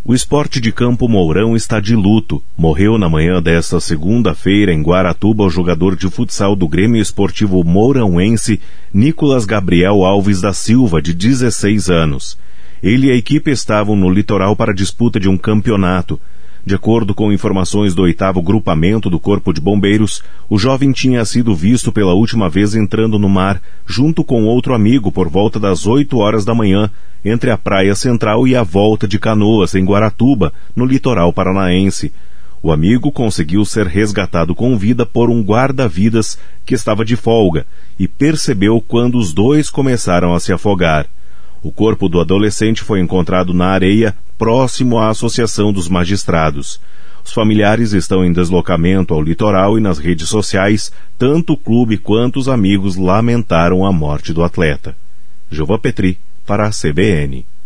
O Esporte de Campo Mourão está de luto. Morreu na manhã desta segunda-feira em Guaratuba o jogador de futsal do Grêmio Esportivo Mourãoense, Nicolas Gabriel Alves da Silva, de 16 anos. Ele e a equipe estavam no litoral para a disputa de um campeonato. De acordo com informações do 8º Grupamento do Corpo de Bombeiros, o jovem tinha sido visto pela última vez entrando no mar, junto com outro amigo, por volta das 8 horas da manhã, entre a Praia Central e a Volta de Canoas, em Guaratuba, no litoral paranaense. O amigo conseguiu ser resgatado com vida por um guarda-vidas que estava de folga e percebeu quando os dois começaram a se afogar. O corpo do adolescente foi encontrado na areia, próximo à Associação dos Magistrados. Os familiares estão em deslocamento ao litoral e nas redes sociais, tanto o clube quanto os amigos lamentaram a morte do atleta. Jova Petri, para a CBN.